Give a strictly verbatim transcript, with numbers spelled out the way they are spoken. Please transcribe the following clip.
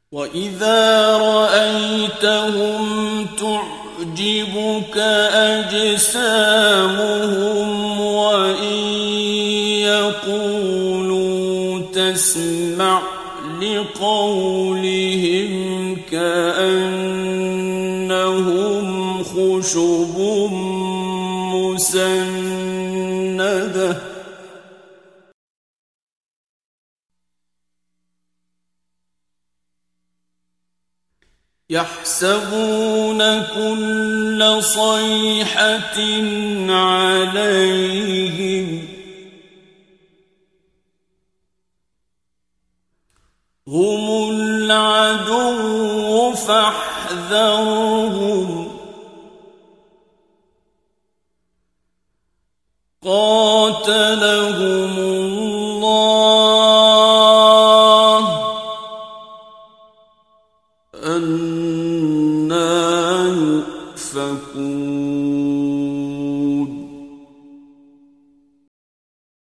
وَإِذَا رَأَيْتَهُمْ تُعْجِبُكَ أَجْسَامُهُمْ وَإِن يَقُولُوا تَسْمَعْ لِقَوْلِهِمْ كَأَنَّهُمْ خُشُبٌ مُّسَنَّدَةٌ يَحْسَبُونَ كُلَّ صَيْحَةٍ عَلَيْهِمْ هُمُ الْعَدُوُّ فَاحْذَرْهُمْ قَاتَلَهُمُ اللَّهُ أَنَّىٰ يُؤْفَكُونَ